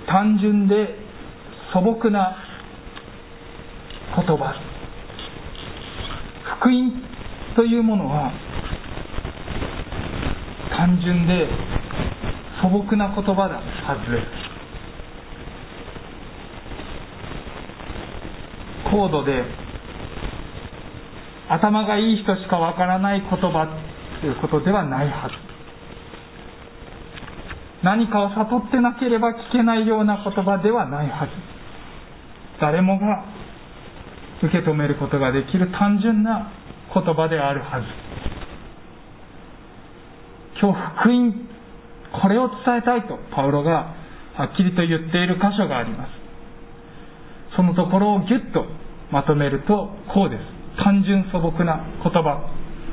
単純で素朴な言葉、福音というものは単純で素朴な言葉だはずです。高度で頭がいい人しかわからない言葉ということではないはず。何かを悟ってなければ聞けないような言葉ではないはず。誰もが受け止めることができる単純な言葉であるはず。今日福音、これを伝えたいとパウロがはっきりと言っている箇所があります。そのところをぎゅっとまとめるとこうです。単純素朴な言葉。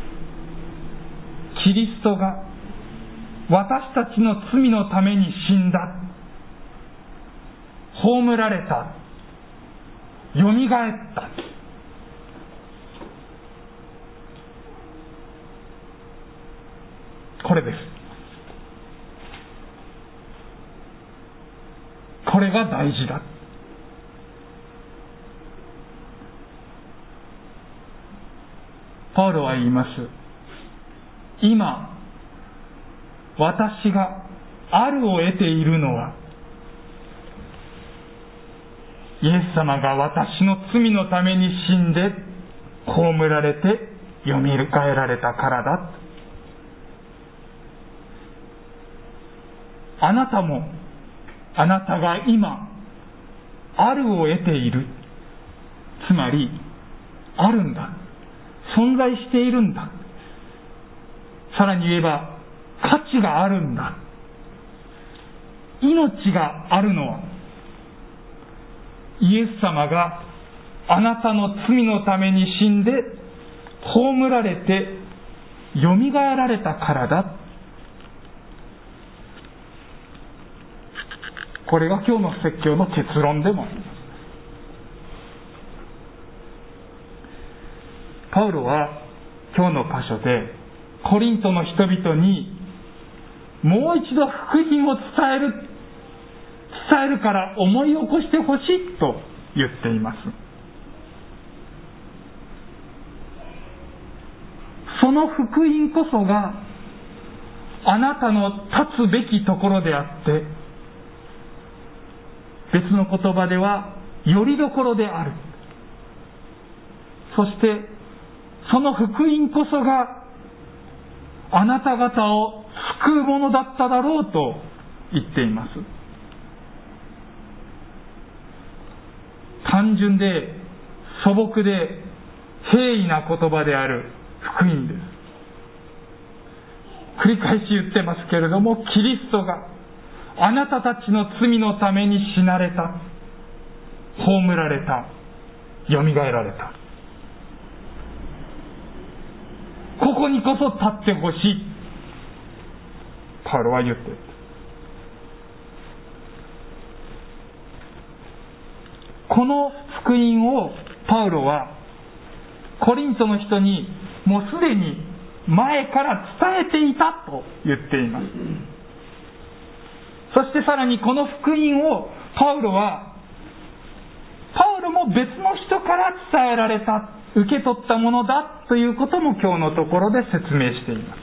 キリストが私たちの罪のために死んだ、葬られた、よみがえった。これです。これが大事だ。パウロは言います。今私があるを得ているのは、イエス様が私の罪のために死んで葬られてよみがえられたからだ。あなたも、あなたが今あるを得ている、つまりあるんだ、存在しているんだ、さらに言えば価値があるんだ、命があるのはイエス様があなたの罪のために死んで葬られてよみがえられたからだ。これが今日の説教の結論でもあります。パウロは今日の箇所でコリントの人々にもう一度福音を伝えるから思い起こしてほしいと言っています。その福音こそがあなたの立つべきところであって、別の言葉ではよりどころである。そしてその福音こそがあなた方を救うものだっただろうと言っています。単純で素朴で平易な言葉である福音です。繰り返し言ってますけれども、キリストがあなたたちの罪のために死なれた、葬られた、よみがえられた。ここにこそ立ってほしい、パウロは言っている。この福音をパウロはコリントの人にもうすでに前から伝えていたと言っています。そしてさらにこの福音をパウロも別の人から伝えられた、受け取ったものだということも今日のところで説明しています。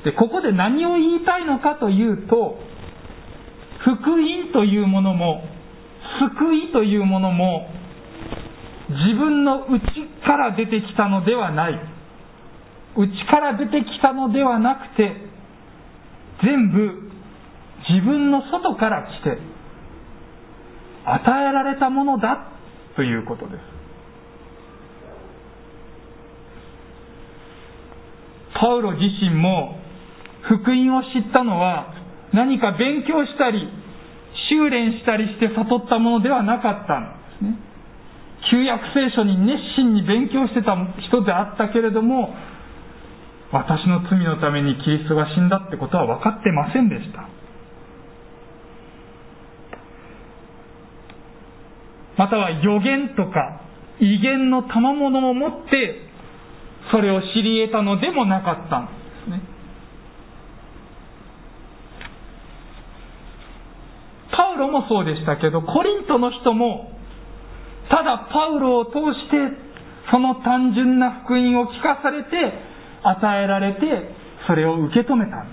で、ここで何を言いたいのかというと、福音というものも救いというものも自分の内から出てきたのではない、内から出てきたのではなくて、全部自分の外から来て与えられたものだということです。パウロ自身も福音を知ったのは何か勉強したり修練したりして悟ったものではなかったんですね。旧約聖書に熱心に勉強してた人であったけれども、私の罪のためにキリストが死んだってことは分かってませんでした。または予言とか異言の賜物を持ってそれを知り得たのでもなかったんですね。 ウロもそうでしたけど、コリントの人もただパウロを通してその単純な福音を聞かされて与えられて、それを受け止めたんです。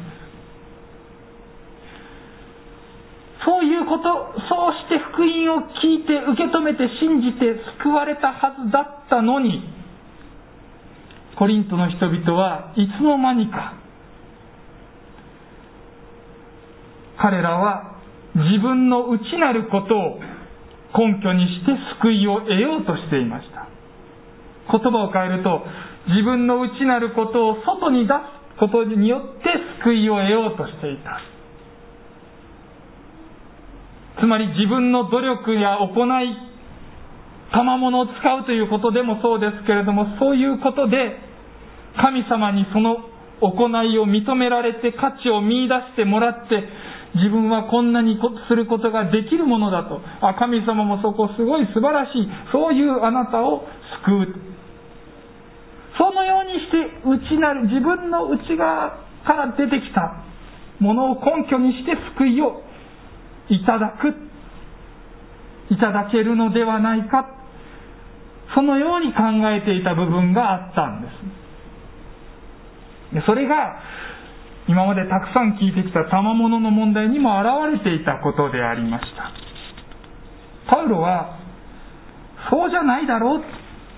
そういうこと、そうして福音を聞いて受け止めて信じて救われたはずだったのに、コリントの人々はいつの間にか彼らは自分の内なることを根拠にして救いを得ようとしていました。言葉を変えると、自分の内なることを外に出すことによって救いを得ようとしていた。つまり自分の努力や行い、賜物を使うということでもそうですけれども、そういうことで神様にその行いを認められて価値を見出してもらって、自分はこんなにすることができるものだと、神様もそこすごい素晴らしい、そういうあなたを救う、そのようにして内なる自分の内側から出てきたものを根拠にして救いをいただけるのではないか、そのように考えていた部分があったんです。それが今までたくさん聞いてきた賜物の問題にも現れていたことでありました。パウロはそうじゃないだろう、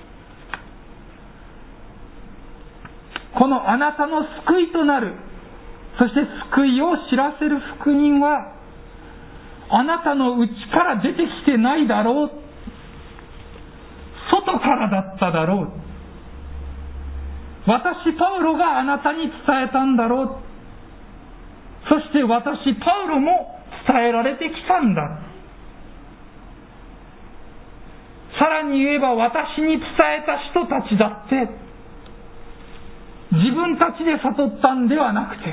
このあなたの救いとなる、そして救いを知らせる福音はあなたの内から出てきてないだろう、外からだっただろう、私パウロがあなたに伝えたんだろう、そして私パウロも伝えられてきたんだ、さらに言えば私に伝えた人たちだって自分たちで悟ったんではなくて、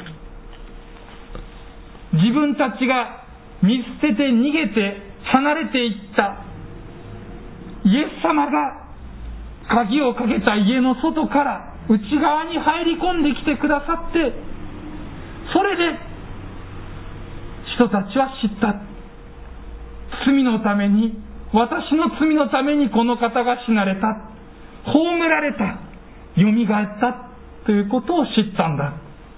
自分たちが見捨てて逃げて離れていったイエス様が鍵をかけた家の外から内側に入り込んできてくださって、それで人たちは知った。罪のために、私の罪のためにこの方が死なれた、葬られた、よみがえったということを知ったんだ。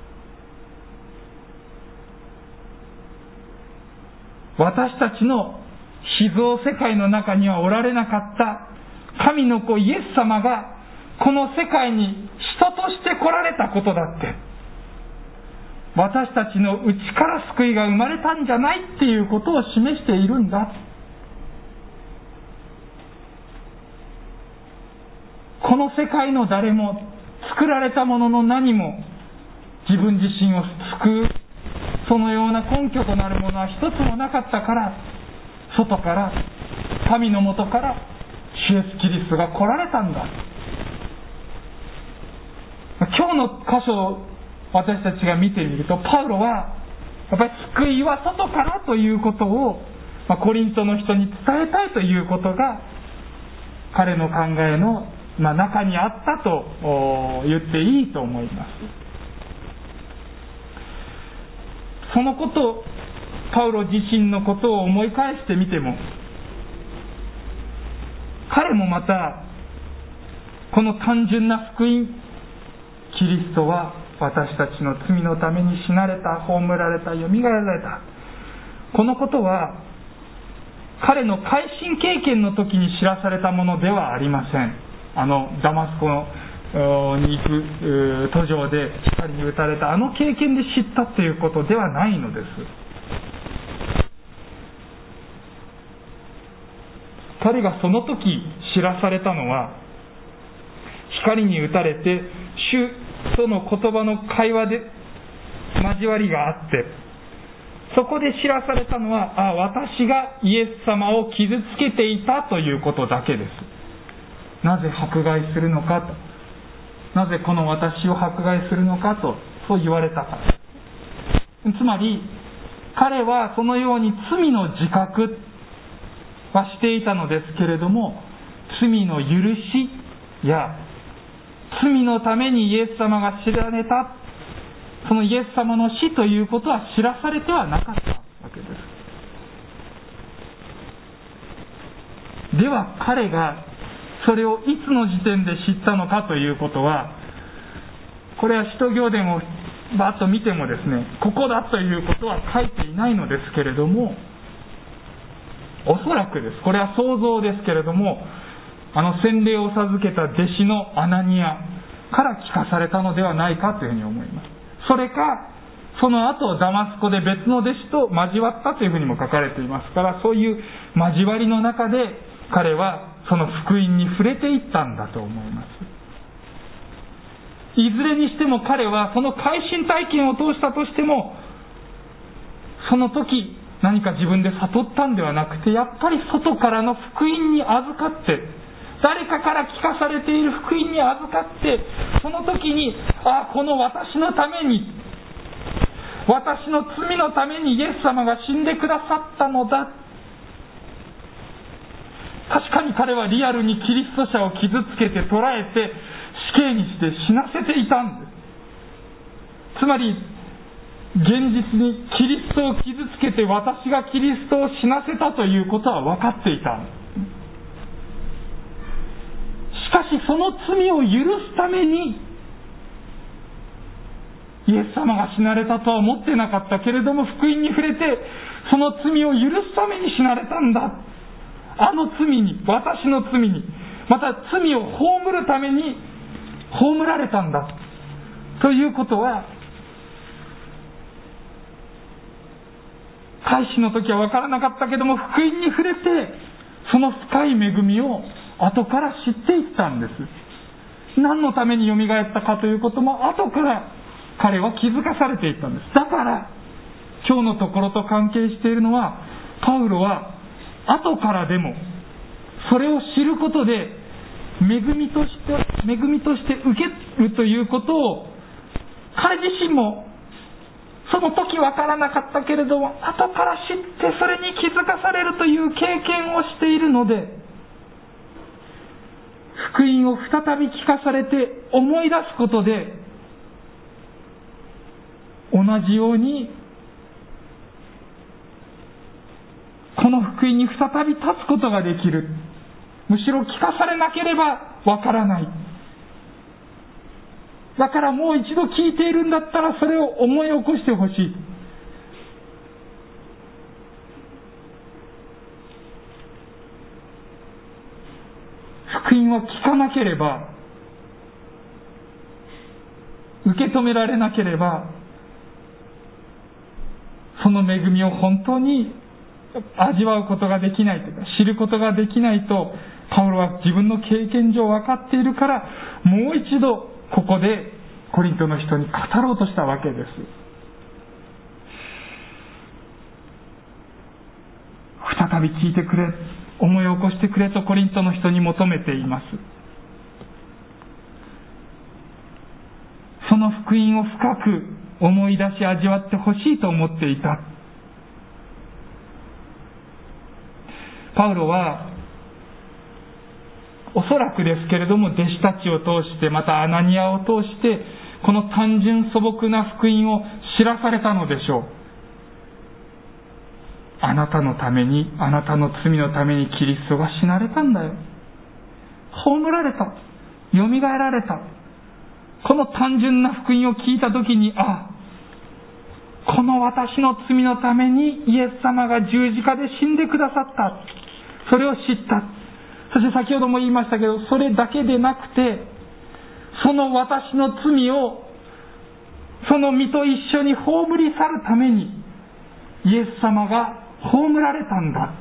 私たちの秘蔵世界の中にはおられなかった神の子イエス様がこの世界に人として来られたことだって、私たちの内から救いが生まれたんじゃないっていうことを示しているんだ。この世界の誰も、作られたものの何も自分自身を救うそのような根拠となるものは一つもなかったから、外から神のもとから主イエスキリストが来られたんだ。今日の箇所を私たちが見てみると、パウロはやっぱり救いは外からということをコリントの人に伝えたいということが彼の考えの中にあったと言っていいと思います。そのこと、パウロ自身のことを思い返してみても、彼もまたこの単純な福音、キリストは私たちの罪のために死なれた、葬られた、よみがえられた、このことは彼の改心経験の時に知らされたものではありません。ダマスコに行く途上で光に打たれたあの経験で知ったということではないのです。彼がその時知らされたのは、光に打たれて主との言葉の会話で交わりがあって、そこで知らされたのは、私がイエス様を傷つけていたということだけです。なぜ迫害するのかと、なぜこの私を迫害するのかと、そう言われたから。つまり彼はそのように罪の自覚はしていたのですけれども、罪の許しや罪のためにイエス様が知られた、そのイエス様の死ということは知らされてはなかったわけです。 では彼がそれをいつの時点で知ったのかということは、これは使徒行伝をバッと見てもですね、ここだということは書いていないのですけれども、おそらくです、これは想像ですけれども、洗礼を授けた弟子のアナニアから聞かされたのではないかというふうに思います。それかその後ダマスコで別の弟子と交わったというふうにも書かれていますから、そういう交わりの中で彼はその福音に触れていったんだと思います。いずれにしても彼はその改心体験を通したとしても、その時何か自分で悟ったんではなくて、やっぱり外からの福音に預かって、誰かから聞かされている福音に預かって、その時に、この私のために、私の罪のためにイエス様が死んでくださったのだ。確かに彼はリアルにキリスト者を傷つけて捕らえて死刑にして死なせていたんです。つまり現実にキリストを傷つけて私がキリストを死なせたということは分かっていた。しかしその罪を許すためにイエス様が死なれたとは思ってなかったけれども、福音に触れてその罪を許すために死なれたんだ。あの罪に、私の罪に、また罪を葬るために葬られたんだということは、開始の時は分からなかったけども、福音に触れてその深い恵みを後から知っていったんです。何のためによみがえったかということも後から彼は気づかされていったんです。だから今日のところと関係しているのは、パウロは後からでもそれを知ることで恵みとして受けるということを、彼自身もその時分からなかったけれども後から知ってそれに気づかされるという経験をしているので、福音を再び聞かされて思い出すことで、同じようにこの福音に再び立つことができる。むしろ聞かされなければわからない。だからもう一度聞いているんだったらそれを思い起こしてほしい。福音を聞かなければ、受け止められなければ、その恵みを本当に味わうことができないというか、知ることができないと、パウロは自分の経験上分かっているから、もう一度ここでコリントの人に語ろうとしたわけです。再び聞いてくれ、思い起こしてくれとコリントの人に求めています。その福音を深く思い出し味わってほしいと思っていた。パウロはおそらくですけれども、弟子たちを通して、またアナニアを通してこの単純素朴な福音を知らされたのでしょう。あなたのために、あなたの罪のためにキリストが死なれたんだよ。葬られた。よみがえられた。この単純な福音を聞いたときに、この私の罪のためにイエス様が十字架で死んでくださった。それを知った。そして先ほども言いましたけど、それだけでなくて、その私の罪をその身と一緒に葬り去るためにイエス様が葬られたんだ。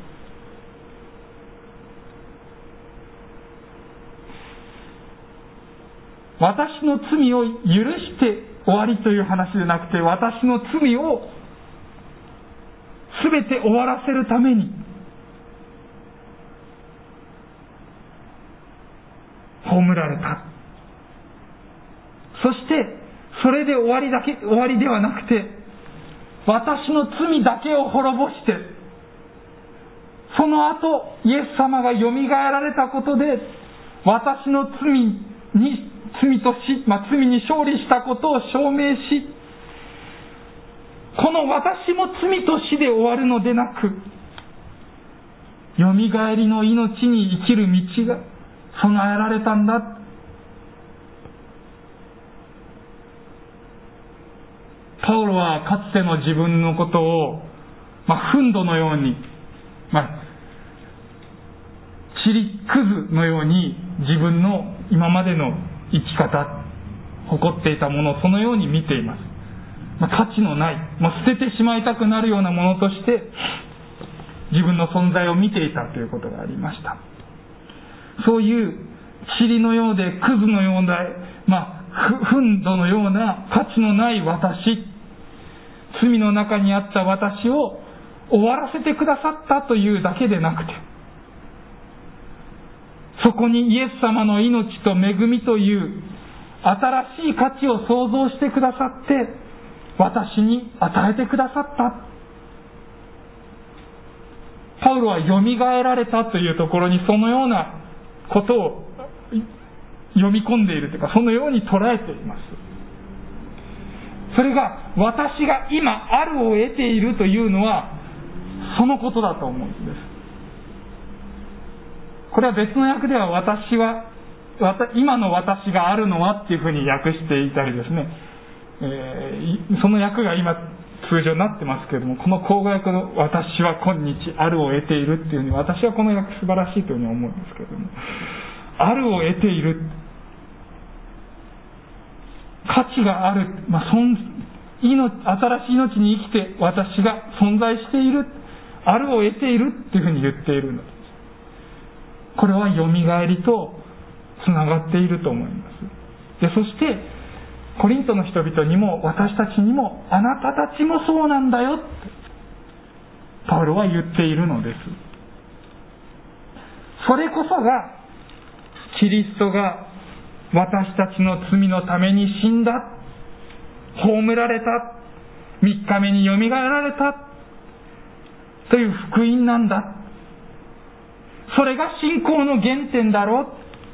私の罪を許して終わりという話でなくて、私の罪をすべて終わらせるために葬られた。そしてそれで終わりではなくて、私の罪だけを滅ぼして、その後イエス様がよみがえられたことで、私の罪に勝利したことを証明し、この私も罪と死で終わるのでなく、 よみがえりの命に生きる道が備えられたんだ。パウロはかつての自分のことを、糞土のように、塵くずのように自分の今までの生き方、誇っていたものをそのように見ています。価値のない、捨ててしまいたくなるようなものとして自分の存在を見ていたということがありました。そういう塵のようでクズのような、糞土のような価値のない私、罪の中にあった私を終わらせてくださったというだけでなくて、そこにイエス様の命と恵みという新しい価値を創造してくださって私に与えてくださった。パウロはよみがえられたというところにそのようなことを読み込んでいるというか、そのように捉えています。それが私が今あるを得ているというのはそのことだと思うんです。これは別の訳では今の私があるのはっていうふうに訳していたりですね、その訳が今通常になってますけれども、この口語訳の私は今日あるを得ているっていうふうに、私はこの訳素晴らしいというふうに思うんですけれども、あるを得ている、価値がある、新しい命に生きて私が存在している、あるを得ているっていうふうに言っているのです。これはよみがえりとつながっていると思います。で、そしてコリントの人々にも私たちにも、あなたたちもそうなんだよってパウロは言っているのです。それこそがキリストが私たちの罪のために死んだ、葬られた、3日目によみがえられたという福音なんだ。それが信仰の原点だろう。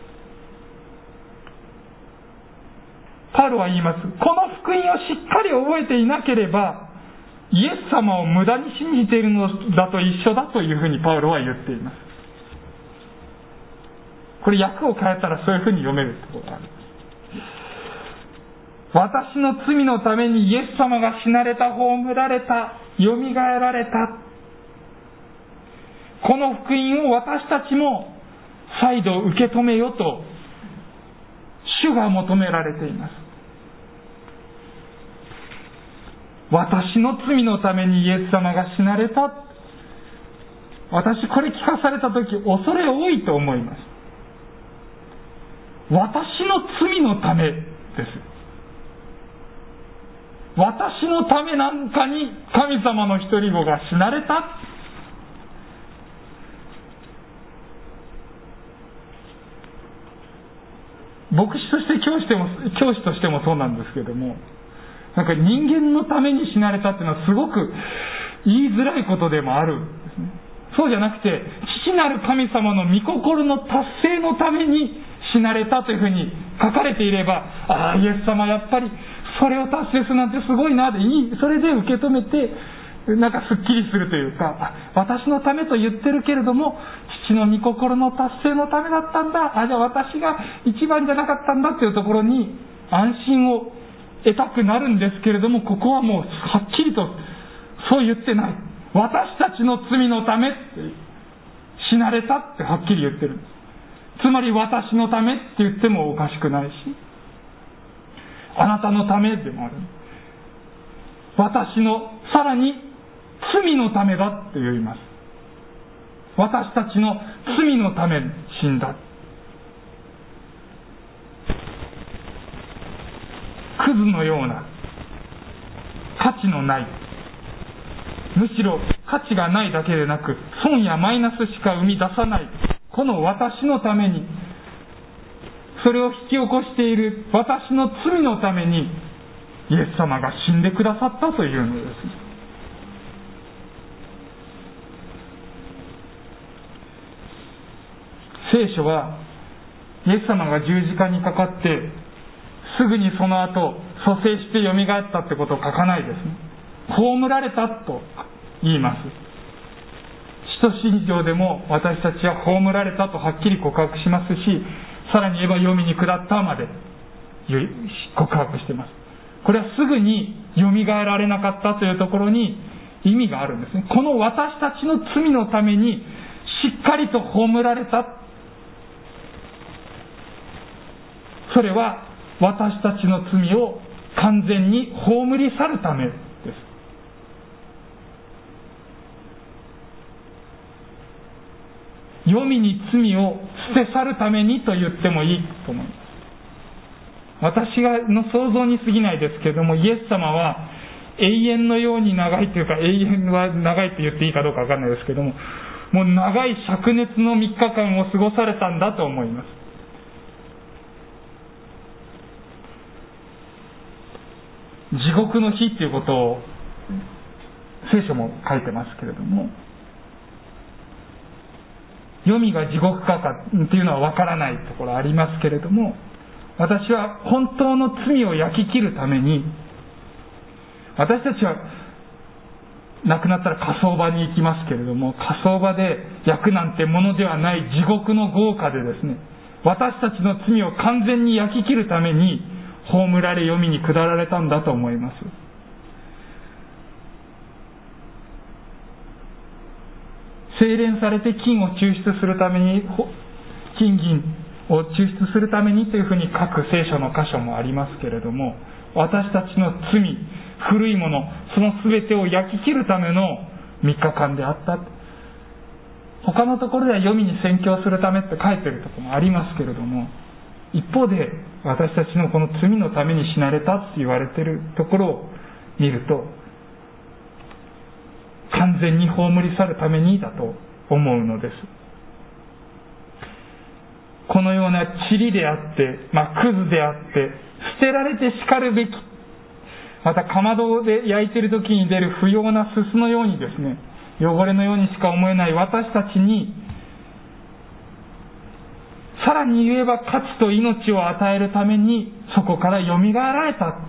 パウロは言います。この福音をしっかり覚えていなければイエス様を無駄に信じているのだと一緒だというふうにパウロは言っています。これ訳を変えたらそういうふうに読めるところがある。私の罪のためにイエス様が死なれた、葬られた、よみがえられた、この福音を私たちも再度受け止めよと主が求められています。私の罪のためにイエス様が死なれた。私これ聞かされたとき恐れ多いと思います。私の罪のためです。私のためなんかに神様の一人子が死なれた。牧師として教師としてもそうなんですけども、人間のために死なれたっていうのはすごく言いづらいことでもあるんですね。そうじゃなくて、父なる神様の御心の達成のために死なれたというふうに書かれていれば、イエス様やっぱりそれを達成するなんてすごいなでそれで受け止めてすっきりするというか、私のためと言ってるけれども父の御心の達成のためだったんだ、じゃあ私が一番じゃなかったんだっていうところに安心を得たくなるんですけれども、ここはもうはっきりとそう言ってない。私たちの罪のためって死なれたってはっきり言ってるんです。つまり私のためって言ってもおかしくないし、あなたのためでもある。私のさらに罪のためだって言います。私たちの罪のために死んだ。クズのような価値のない、むしろ価値がないだけでなく損やマイナスしか生み出さないこの私のために、それを引き起こしている私の罪のためにイエス様が死んでくださったというのです。聖書はイエス様が十字架にかかってすぐにその後蘇生してよみがえったってことを書かないですね。葬られたと言います。 使徒信条でも私たちは葬られたとはっきり告白しますし、さらに言えば黄泉に下ったまで告白しています。これはすぐによみがえられなかったというところに意味があるんですね。この私たちの罪のためにしっかりと葬られた。それは私たちの罪を完全に葬り去るためです。黄泉に罪を捨て去るためにと言ってもいいと思います。私の想像に過ぎないですけれども、イエス様は永遠のように長いというか、永遠は長いと言っていいかどうか分からないですけれども、もう長い灼熱の3日間を過ごされたんだと思います。地獄の日ということを聖書も書いてますけれども、黄泉が地獄かっていうのは分からないところありますけれども、私は本当の罪を焼き切るために、私たちは亡くなったら火葬場に行きますけれども、火葬場で焼くなんてものではない地獄の業火でですね、私たちの罪を完全に焼き切るために葬られ黄泉に下られたんだと思います。精錬されて金を抽出するために、金銀を抽出するためにというふうに書く聖書の箇所もありますけれども、私たちの罪、古いもの、その全てを焼き切るための3日間であった。他のところでは黄泉に宣教するためって書いてるところもありますけれども、一方で私たちのこの罪のために死なれたって言われているところを見ると、完全に葬り去るためにだと思うのです。このような塵であって、クズであって、捨てられて叱るべき、またかまどで焼いている時に出る不要なすすのようにですね、汚れのようにしか思えない私たちに、さらに言えば価値と命を与えるためにそこからよみがえられた。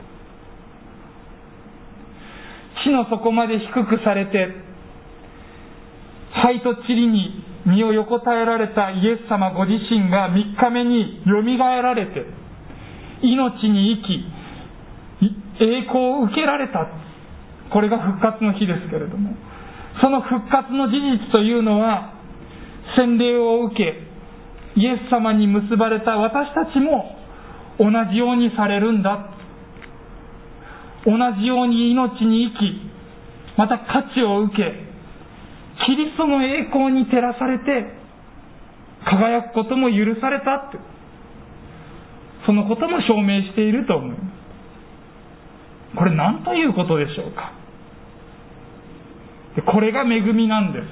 地の底まで低くされて、灰と塵に身を横たえられたイエス様ご自身が3日目によみがえられて、命に生き、栄光を受けられた。これが復活の日ですけれども、その復活の事実というのは、洗礼を受けイエス様に結ばれた私たちも同じようにされるんだ。同じように命に生き、また価値を受け、キリストの栄光に照らされて輝くことも許されたって、そのことも証明していると思います。これ何ということでしょうか。これが恵みなんです。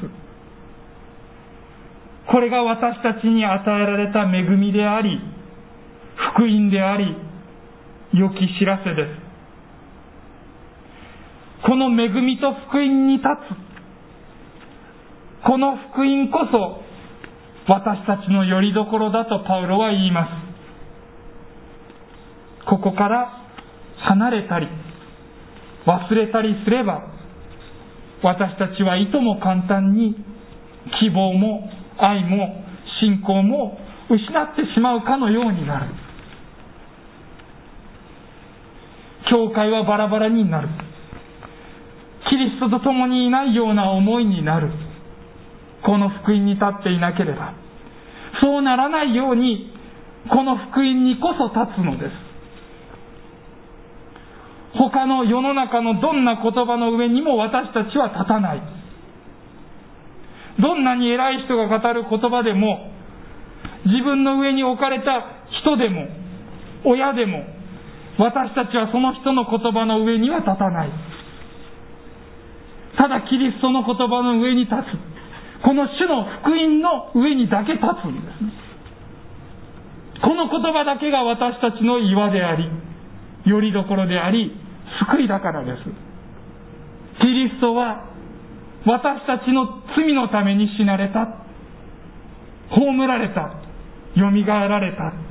これが私たちに与えられた恵みであり、福音であり、良き知らせです。この恵みと福音に立つ、この福音こそ私たちの拠り所だとパウロは言います。ここから離れたり忘れたりすれば、私たちはいとも簡単に希望も愛も信仰も失ってしまうかのようになる。教会はバラバラになる。キリストと共にいないような思いになる。この福音に立っていなければ。そうならないように、この福音にこそ立つのです。他の世の中のどんな言葉の上にも私たちは立たない。どんなに偉い人が語る言葉でも、自分の上に置かれた人でも親でも、私たちはその人の言葉の上には立たない。ただキリストの言葉の上に立つ、この主の福音の上にだけ立つんですね。この言葉だけが私たちの岩であり、拠り所であり、救いだからです。キリストは私たちの罪のために死なれた、葬られた、よみがえられた。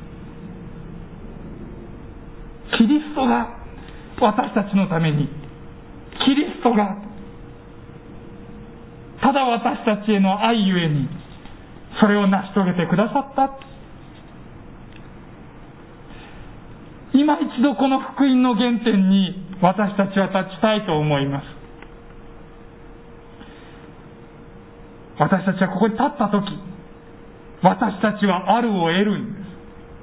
キリストが私たちのために、キリストがただ私たちへの愛ゆえにそれを成し遂げてくださった。今一度この福音の原点に私たちは立ちたいと思います。私たちはここに立ったとき、私たちはあるを得るんです。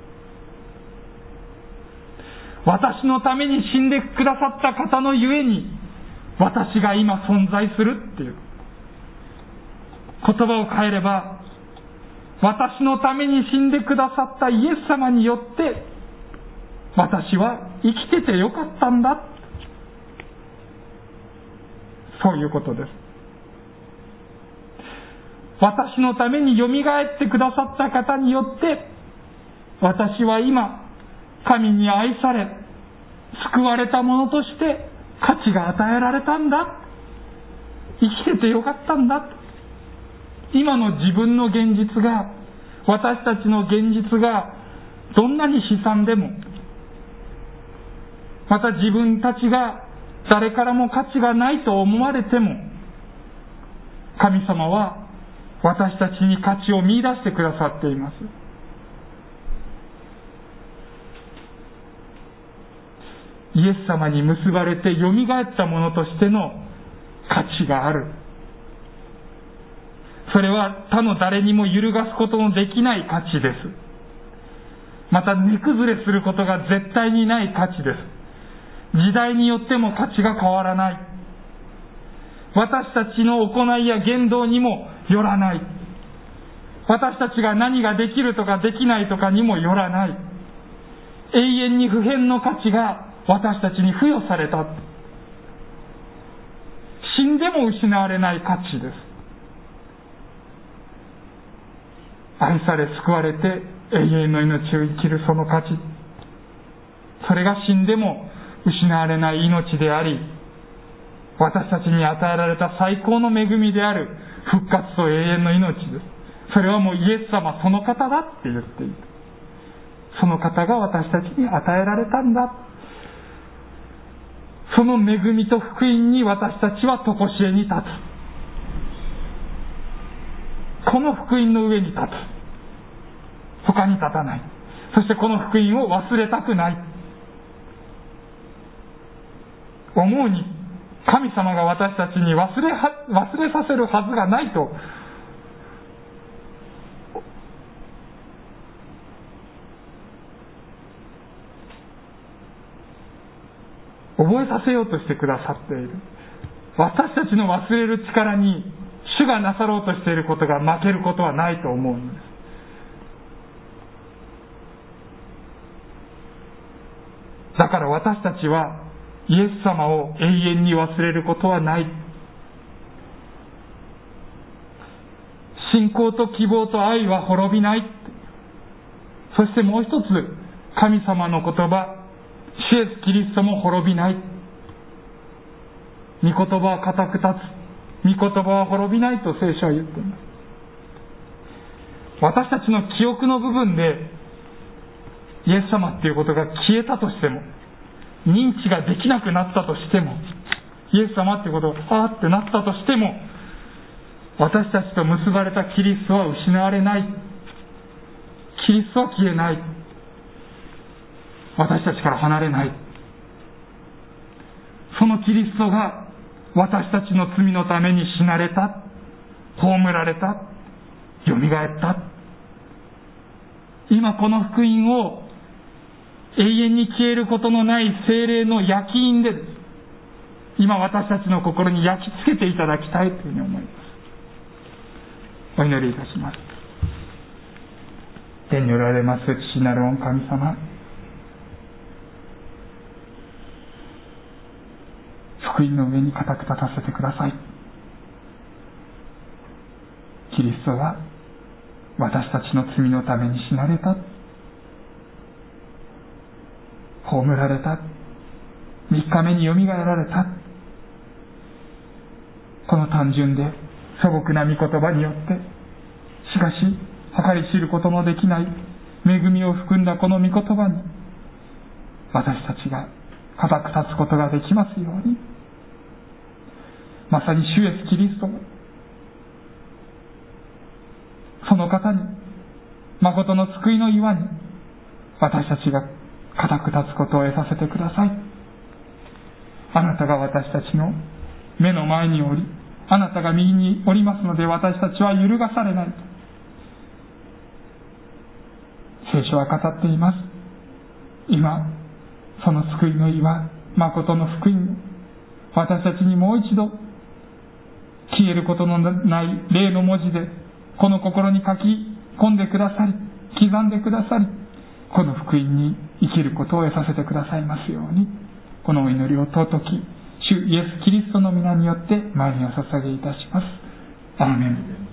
私のために死んでくださった方のゆえに私が今存在するっていう言葉を変えれば、私のために死んでくださったイエス様によって私は生きててよかったんだ、そういうことです。私のためによみがえってくださった方によって私は今神に愛され救われたものとして価値が与えられたんだ、生きててよかったんだ。今の自分の現実が、私たちの現実がどんなに悲惨でも、また自分たちが誰からも価値がないと思われても、神様は私たちに価値を見出してくださっています。イエス様に結ばれてよみがえったものとしての価値がある。それは他の誰にも揺るがすことのできない価値です。また値崩れすることが絶対にない価値です。時代によっても価値が変わらない。私たちの行いや言動にもよらない。私たちが何ができるとかできないとかにもよらない。永遠に不変の価値が私たちに付与された。死んでも失われない価値です。愛され救われて永遠の命を生きるその価値、それが死んでも失われない命であり、私たちに与えられた最高の恵みである復活と永遠の命です。それはもうイエス様その方だって言っている。その方が私たちに与えられたんだ。その恵みと福音に私たちは常しえに立つ。この福音の上に立つ。他に立たない。そしてこの福音を忘れたくない。思うに神様が私たちに忘れさせるはずがないと覚えさせようとしてくださっている。私たちの忘れる力に主がなさろうとしていることが負けることはないと思うのです。だから私たちはイエス様を永遠に忘れることはない。信仰と希望と愛は滅びない。そしてもう一つ、神様の言葉、主イエスキリストも滅びない。御言葉は固く立つ。御言葉は滅びないと聖書は言っています。私たちの記憶の部分でイエス様っていうことが消えたとしても、認知ができなくなったとしても、イエス様っていうことがあーってなったとしても、私たちと結ばれたキリストは失われない。キリストは消えない。私たちから離れない。そのキリストが私たちの罪のために死なれた、葬られた、よみがえった。今この福音を永遠に消えることのない聖霊の焼き印でです。今私たちの心に焼き付けていただきたいというふうに思います。お祈りいたします。天におられます父なる御神様、福音の上に固く立たせてください。キリストは私たちの罪のために死なれた、葬られた、3日目によみがえられた。この単純で素朴な御言葉によって、しかし計り知ることのできない恵みを含んだこの御言葉に私たちが固く立つことができますように。まさに主イエスキリストがその方に、誠の救いの岩に、私たちが固く立つことを得させてください。あなたが私たちの目の前におり、あなたが右におりますので、私たちは揺るがされない。聖書は語っています。今、その救いの岩、誠の福音、私たちにもう一度、消えることのない霊の文字で、この心に書き込んでくださり、刻んでくださり、この福音に生きることを得させてくださいますように、このお祈りを尊き主イエス・キリストの皆によって前にお捧げいたします。アーメン。